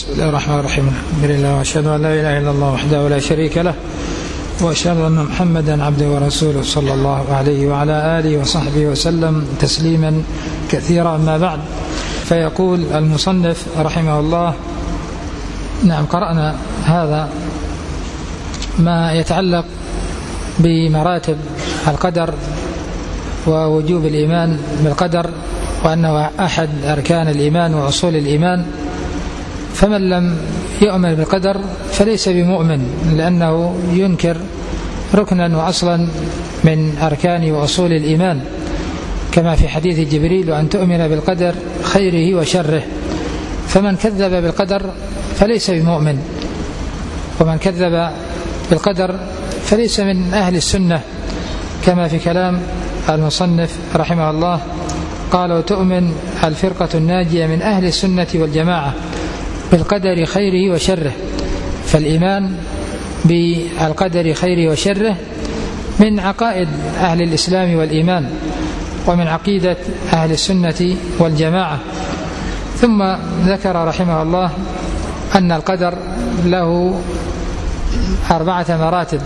بسم الله الرحمن الرحيم. الحمد لله وأشهد أن لا إله إلا الله وحده لا شريك له وأشهد أن محمدا عبده ورسوله صلى الله عليه وعلى آله وصحبه وسلم تسليما كثيرا. ما بعد، فيقول المصنف رحمه الله: نعم، قرأنا هذا ما يتعلق بمراتب القدر ووجوب الإيمان بالقدر، وأنه أحد أركان الإيمان وأصول الإيمان. فمن لم يؤمن بالقدر فليس بمؤمن، لأنه ينكر ركنا وأصلا من أركان وأصول الإيمان، كما في حديث جبريل: وأن تؤمن بالقدر خيره وشره. فمن كذب بالقدر فليس بمؤمن، ومن كذب بالقدر فليس من أهل السنة، كما في كلام المصنف رحمه الله قال: وتؤمن الفرقة الناجية من أهل السنة والجماعة بالقدر خيره وشره. فالإيمان بالقدر خيره وشره من عقائد أهل الإسلام والإيمان، ومن عقيدة أهل السنة والجماعة. ثم ذكر رحمه الله أن القدر له 4 مراتب،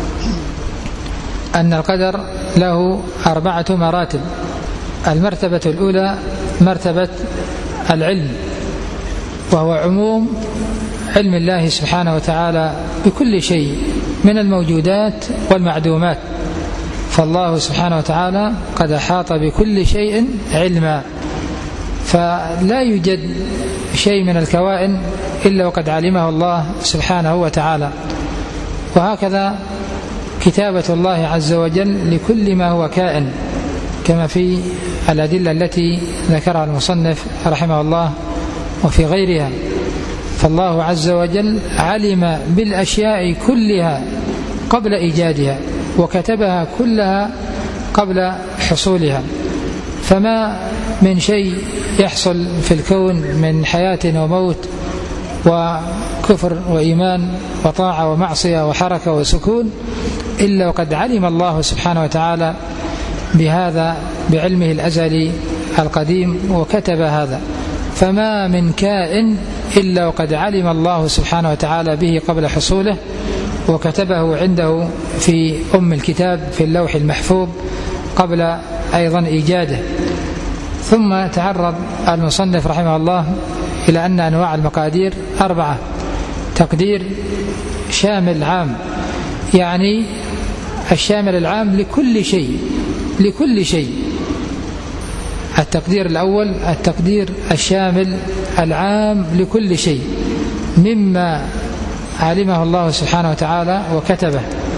أن القدر له 4 مراتب. المرتبة الأولى مرتبة العلم، وهو عموم علم الله سبحانه وتعالى بكل شيء من الموجودات والمعدومات. فالله سبحانه وتعالى قد أحاط بكل شيء علما، فلا يوجد شيء من الكوائن إلا وقد علمه الله سبحانه وتعالى. وهكذا كتابة الله عز وجل لكل ما هو كائن، كما في الأدلة التي ذكرها المصنف رحمه الله وفي غيرها. فالله عز وجل علم بالأشياء كلها قبل إيجادها، وكتبها كلها قبل حصولها. فما من شيء يحصل في الكون من حياة وموت وكفر وإيمان وطاعة ومعصية وحركة وسكون إلا وقد علم الله سبحانه وتعالى بهذا بعلمه الأزلي القديم، وكتب هذا. فما من كائن إلا وقد علم الله سبحانه وتعالى به قبل حصوله، وكتبه عنده في أم الكتاب في اللوح المحفوظ قبل أيضا إيجاده. ثم تعرض المصنف رحمه الله إلى أن أنواع المقادير 4: تقدير شامل عام، يعني الشامل العام لكل شيء، لكل شيء. التقدير الأول التقدير الشامل العام لكل شيء مما علمه الله سبحانه وتعالى وكتبه.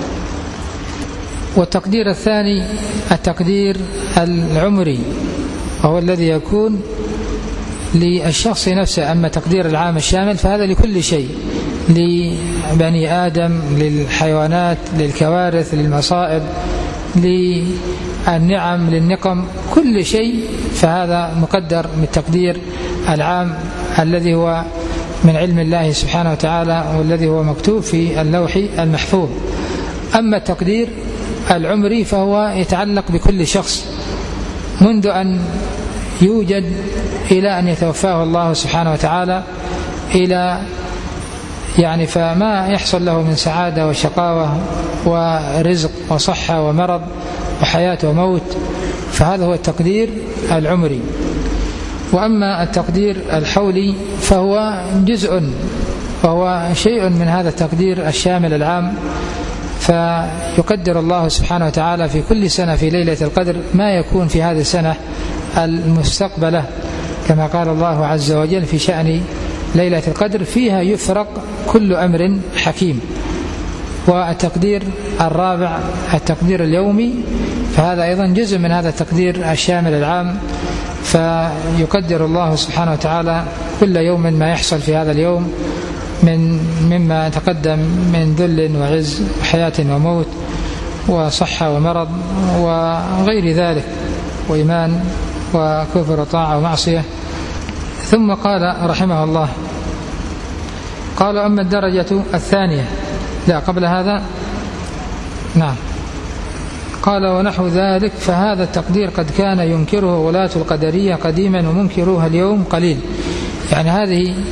والتقدير الثاني التقدير العمري، وهو الذي يكون للشخص نفسه. أما التقدير العام الشامل فهذا لكل شيء، لبني آدم، للحيوانات، للكوارث، للمصائب، للنعم، للنقم، كل شيء، فهذا مقدر بالتقدير العام الذي هو من علم الله سبحانه وتعالى، والذي هو مكتوب في اللوح المحفوظ. أما التقدير العمري فهو يتعلق بكل شخص منذ أن يوجد إلى أن يتوفاه الله سبحانه وتعالى، إلى يعني فما يحصل له من سعادة وشقاوة ورزق وصحة ومرض وحياة وموت، فهذا هو التقدير العمري. وأما التقدير الحولي فهو جزء، وهو شيء من هذا التقدير الشامل العام. فيقدر الله سبحانه وتعالى في كل سنة في ليلة القدر ما يكون في هذه السنة المستقبلة، كما قال الله عز وجل في شأن ليلة القدر: فيها يفرق كل أمر حكيم. والتقدير الرابع التقدير اليومي، فهذا أيضا جزء من هذا التقدير الشامل العام. فيقدر الله سبحانه وتعالى كل يوم ما يحصل في هذا اليوم مما تقدم من ذل وعز وحياة وموت وصحة ومرض وغير ذلك، وإيمان وكفر وطاعة ومعصية. ثم قال رحمه الله: قال: أما الدرجة الثانية، لا قبل هذا، نعم، قال: ونحو ذلك فهذا التقدير قد كان ينكره ولاة القدرية قديما، ومنكروها اليوم قليل. يعني هذه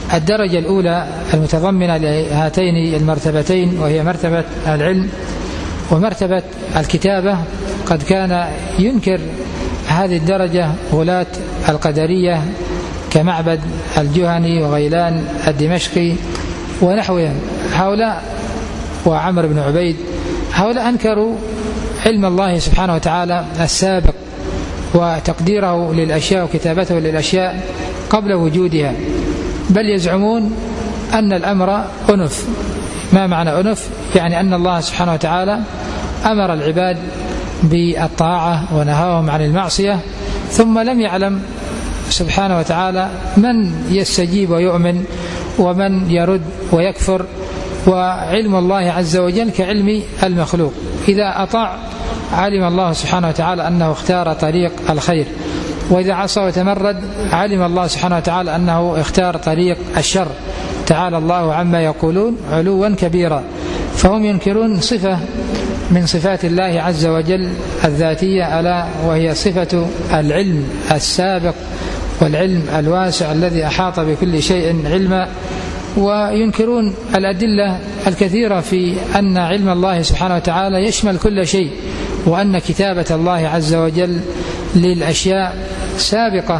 الدرجة الأولى المتضمنة لهاتين المرتبتين، وهي مرتبة العلم ومرتبة الكتابة، قد كان ينكر هذه الدرجة غلاة القدرية كمعبد الجهني وغيلان الدمشقي ونحوهم هؤلاء، وعمر بن عبيد. هؤلاء أنكروا علم الله سبحانه وتعالى السابق وتقديره للأشياء وكتابته للأشياء قبل وجودها، بل يزعمون أن الأمر أنف. ما معنى أنف؟ يعني أن الله سبحانه وتعالى أمر العباد بالطاعة ونهاهم عن المعصية، ثم لم يعلم سبحانه وتعالى من يستجيب ويؤمن ومن يرد ويكفر. وعلم الله عز وجل كعلم المخلوق، إذا أطاع علم الله سبحانه وتعالى أنه اختار طريق الخير، وإذا عصى وتمرد علم الله سبحانه وتعالى أنه اختار طريق الشر. تعالى الله عما يقولون علوا كبيرا. فهم ينكرون صفة من صفات الله عز وجل الذاتية، ألا وهي صفة العلم السابق والعلم الواسع الذي أحاط بكل شيء علما. وينكرون الأدلة الكثيرة في أن علم الله سبحانه وتعالى يشمل كل شيء، وأن كتابة الله عز وجل للأشياء سابقة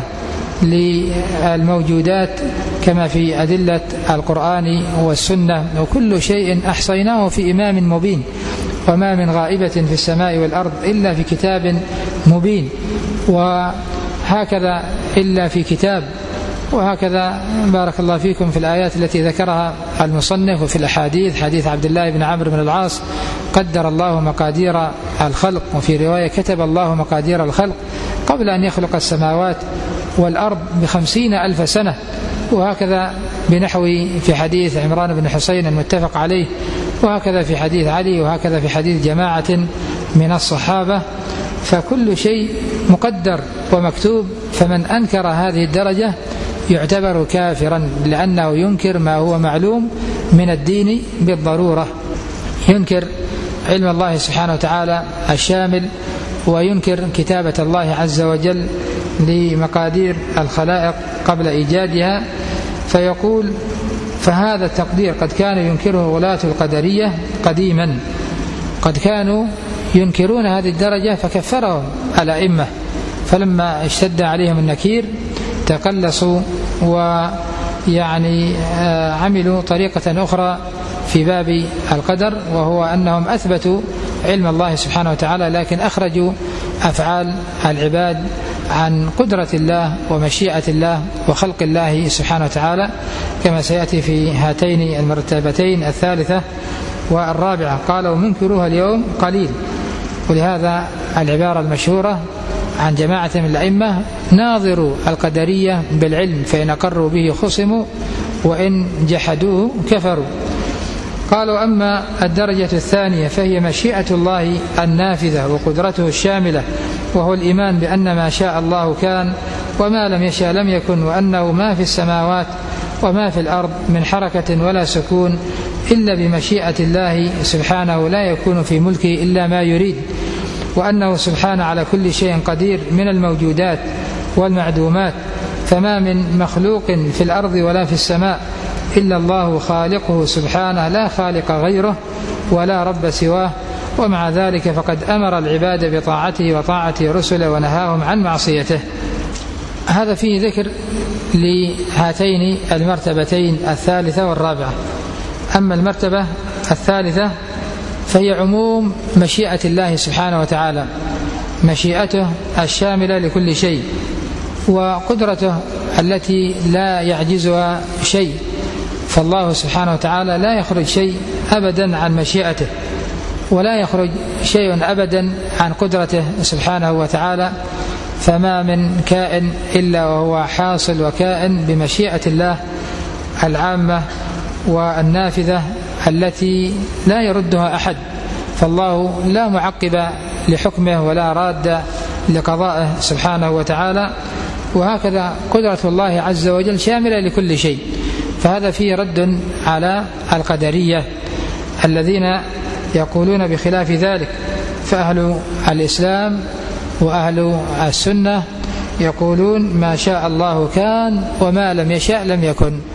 للموجودات كما في أدلة القرآن والسنة، وكل شيء أحصيناه في إمام مبين، وما من غائبة في السماء والأرض إلا في كتاب مبين، وهكذا إلا في كتاب. وهكذا بارك الله فيكم في الآيات التي ذكرها المصنف، وفي الأحاديث، حديث عبد الله بن عمرو بن العاص: قدر الله مقادير الخلق، وفي رواية: كتب الله مقادير الخلق قبل أن يخلق السماوات والأرض ب50,000 سنة. وهكذا بنحو في حديث عمران بن حسين المتفق عليه، وهكذا في حديث علي، وهكذا في حديث جماعة من الصحابة. فكل شيء مقدر ومكتوب، فمن أنكر هذه الدرجة يعتبر كافرا، لأنه ينكر ما هو معلوم من الدين بالضرورة، ينكر علم الله سبحانه وتعالى الشامل، وينكر كتابة الله عز وجل لمقادير الخلائق قبل إيجادها. فيقول: فهذا التقدير قد كان ينكره غلاة القدرية قديما، قد كانوا ينكرون هذه الدرجة فكفرهم الأئمة، فلما اشتد عليهم النكير تقلصوا ويعني عملوا طريقة أخرى في باب القدر، وهو أنهم أثبتوا علم الله سبحانه وتعالى، لكن أخرجوا أفعال العباد عن قدرة الله ومشيئة الله وخلق الله سبحانه وتعالى، كما سيأتي في هاتين المرتبتين الثالثة والرابعة. قالوا: منكروها اليوم قليل. ولهذا العبارة المشهورة عن جماعة من الأئمة: ناظروا القدرية بالعلم، فإن أقروا به خصموا وإن جحدوه كفروا. قالوا: أما الدرجة الثانية فهي مشيئة الله النافذة وقدرته الشاملة، وهو الإيمان بأن ما شاء الله كان وما لم يشاء لم يكن، وأنه ما في السماوات وما في الأرض من حركة ولا سكون إلا بمشيئة الله سبحانه، لا يكون في ملكه إلا ما يريد، وأنه سبحانه على كل شيء قدير من الموجودات والمعدومات، فما من مخلوق في الأرض ولا في السماء إلا الله خالقه سبحانه، لا خالق غيره ولا رب سواه. ومع ذلك فقد أمر العباد بطاعته وطاعة رسله ونهاهم عن معصيته. هذا فيه ذكر لهاتين المرتبتين الثالثة والرابعة. أما المرتبة الثالثة فهي عموم مشيئة الله سبحانه وتعالى، مشيئته الشاملة لكل شيء، وقدرته التي لا يعجزها شيء. فالله سبحانه وتعالى لا يخرج شيء أبدا عن مشيئته، ولا يخرج شيء أبدا عن قدرته سبحانه وتعالى. فما من كائن إلا وهو حاصل وكائن بمشيئة الله العامة والنافذة التي لا يردها أحد. فالله لا معقب لحكمه ولا راد لقضائه سبحانه وتعالى. وهكذا قدرة الله عز وجل شاملة لكل شيء. فهذا فيه رد على القدرية الذين يقولون بخلاف ذلك. فأهل الإسلام وأهل السنة يقولون: ما شاء الله كان وما لم يشاء لم يكن.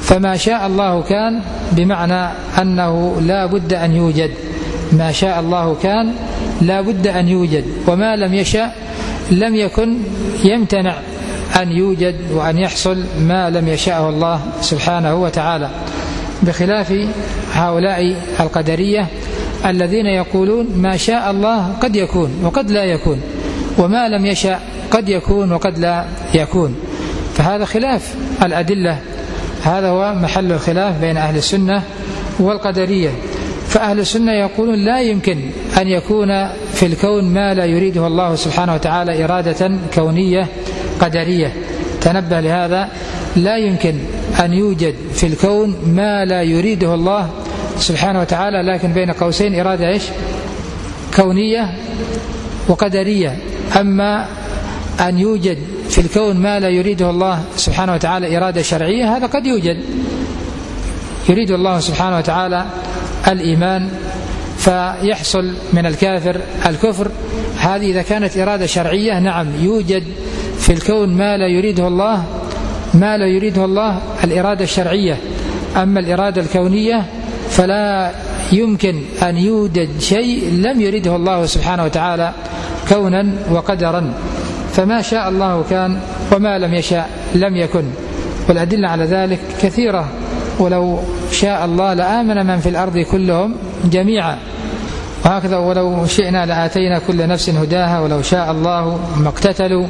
فما شاء الله كان بمعنى أنه لا بد أن يوجد، ما شاء الله كان لا بد أن يوجد، وما لم يشاء لم يكن، يمتنع أن يوجد وأن يحصل ما لم يشاءه الله سبحانه وتعالى، بخلاف هؤلاء القدرية الذين يقولون ما شاء الله قد يكون وقد لا يكون، وما لم يشاء قد يكون وقد لا يكون. فهذا خلاف الأدلة، هذا هو محل الخلاف بين أهل السنة والقدرية. فأهل السنة يقولون لا يمكن أن يكون في الكون ما لا يريده الله سبحانه وتعالى إرادة كونية قدرية. تنبه لهذا، لا يمكن أن يوجد في الكون ما لا يريده الله سبحانه وتعالى، لكن بين قوسين إرادة إيش؟ كونية وقدرية. أما أن يوجد في الكون ما لا يريده الله سبحانه وتعالى إرادة شرعية، هذا قد يوجد. يريد الله سبحانه وتعالى الإيمان فيحصل من الكافر الكفر، هذه إذا كانت إرادة شرعية نعم يوجد في الكون ما لا يريده الله، ما لا يريده الله الإرادة الشرعية. أما الإرادة الكونية فلا يمكن أن يوجد شيء لم يريده الله سبحانه وتعالى كونا وقدرا. فما شاء الله كان وما لم يشاء لم يكن، والأدلة على ذلك كثيرة. ولو شاء الله لآمن من في الأرض كلهم جميعا، وهكذا ولو شئنا لآتينا كل نفس هداها ولو شاء الله ما اقتتلوا.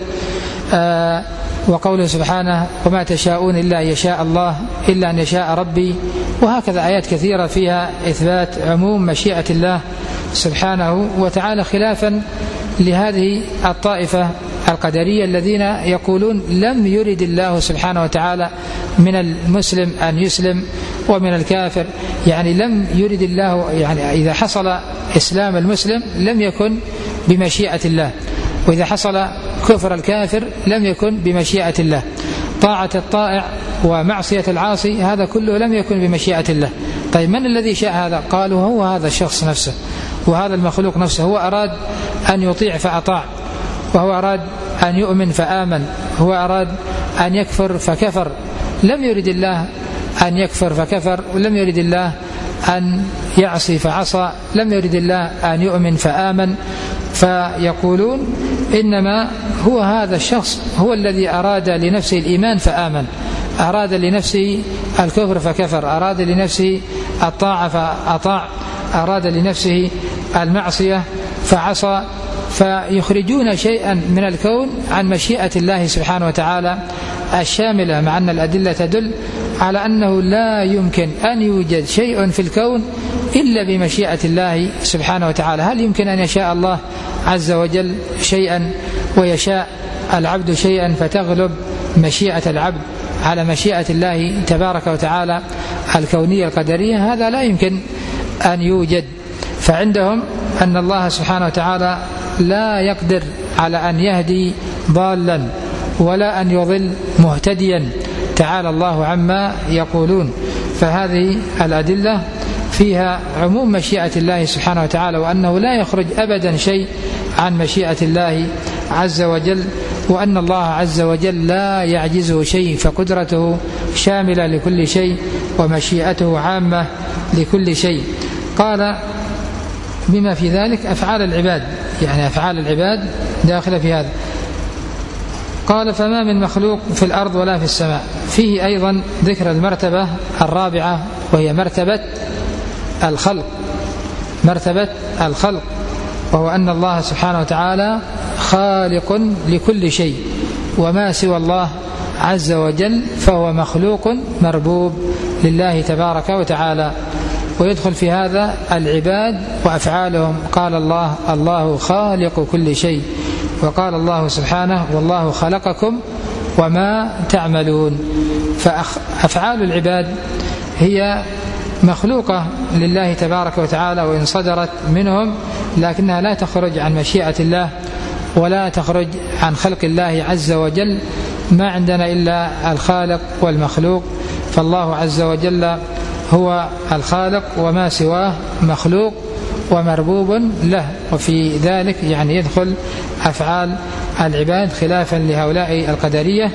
وقوله سبحانه وما تشاءون إلا أن يشاء الله إلا أن يشاء ربي. وهكذا آيات كثيرة فيها إثبات عموم مشيئة الله سبحانه وتعالى، خلافا لهذه الطائفة القدرية الذين يقولون لم يرد الله سبحانه وتعالى من المسلم أن يسلم ومن الكافر، يعني لم يرد الله، يعني إذا حصل إسلام المسلم لم يكن بمشيئة الله، وإذا حصل كفر الكافر لم يكن بمشيئة الله. طاعة الطائع ومعصية العاصي هذا كله لم يكن بمشيئة الله. طيب من الذي شاء هذا؟ قالوا هو هذا الشخص نفسه وهذا المخلوق نفسه، هو أراد أن يطيع فأطاع، وهو أراد أن يؤمن فآمن، هو أراد أن يكفر فكفر. لم يرد الله أن يكفر فكفر، ولم يرد الله أن يعصي فعصى، لم يرد الله أن يؤمن فآمن. فيقولون إنما هو هذا الشخص هو الذي أراد لنفسه الإيمان فآمن، أراد لنفسه الكفر فكفر، أراد لنفسه الطاعة فأطاع، أراد لنفسه المعصية فعصى. فيخرجون شيئا من الكون عن مشيئة الله سبحانه وتعالى الشاملة، مع أن الأدلة تدل على أنه لا يمكن أن يوجد شيء في الكون إلا بمشيئة الله سبحانه وتعالى. هل يمكن أن يشاء الله عز وجل شيئا ويشاء العبد شيئا فتغلب مشيئة العبد على مشيئة الله تبارك وتعالى الكونية القدرية؟ هذا لا يمكن أن يوجد. فعندهم أن الله سبحانه وتعالى لا يقدر على أن يهدي ضالا ولا أن يضل مهتديا، تعالى الله عما يقولون. فهذه الأدلة فيها عموم مشيئة الله سبحانه وتعالى، وأنه لا يخرج أبدا شيء عن مشيئة الله عز وجل، وأن الله عز وجل لا يعجزه شيء، فقدرته شاملة لكل شيء ومشيئته عامة لكل شيء. قال بما في ذلك أفعال العباد، يعني أفعال العباد داخلة في هذا. قال فما من مخلوق في الأرض ولا في السماء. فيه أيضا ذكر المرتبة الرابعة وهي مرتبة الخلق، مرتبة الخلق، وهو أن الله سبحانه وتعالى خالق لكل شيء، وما سوى الله عز وجل فهو مخلوق مربوب لله تبارك وتعالى. ويدخل في هذا العباد وأفعالهم. قال الله الله خالق كل شيء، وقال الله سبحانه والله خلقكم وما تعملون. فأفعال العباد هي مخلوقة لله تبارك وتعالى، وإن صدرت منهم لكنها لا تخرج عن مشيئة الله ولا تخرج عن خلق الله عز وجل. ما عندنا إلا الخالق والمخلوق، فالله عز وجل هو الخالق وما سواه مخلوق ومربوب له. وفي ذلك يعني يدخل أفعال العباد خلافا لهؤلاء القدرية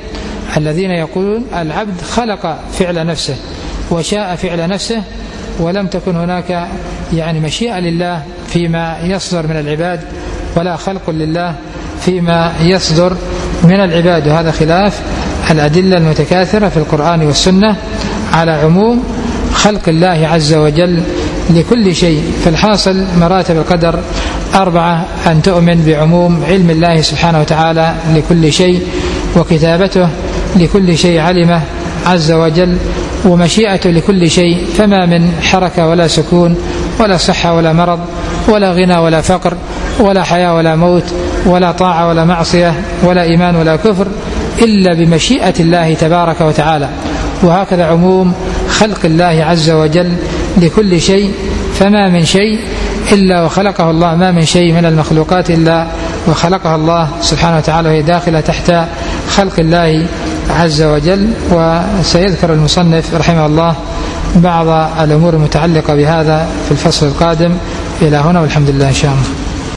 الذين يقولون العبد خلق فعل نفسه وشاء فعل نفسه ولم تكن هناك يعني مشيئة لله فيما يصدر من العباد ولا خلق لله فيما يصدر من العباد. وهذا خلاف الأدلة المتكاثرة في القرآن والسنة على عموم خلق الله عز وجل لكل شيء. فالحاصل مراتب القدر 4: أن تؤمن بعموم علم الله سبحانه وتعالى لكل شيء، وكتابته لكل شيء علمه عز وجل، ومشيئته لكل شيء، فما من حركة ولا سكون ولا صحة ولا مرض ولا غنى ولا فقر ولا حياة ولا موت ولا طاعة ولا معصية ولا إيمان ولا كفر إلا بمشيئة الله تبارك وتعالى. وهكذا عموم خلق الله عز وجل لكل شيء، فما من شيء إلا وخلقه الله، ما من شيء من المخلوقات إلا وخلقها الله سبحانه وتعالى، وهي داخلة تحت خلق الله عز وجل. وسيذكر المصنف رحمه الله بعض الأمور المتعلقة بهذا في الفصل القادم. إلى هنا والحمد لله إن شاء الله.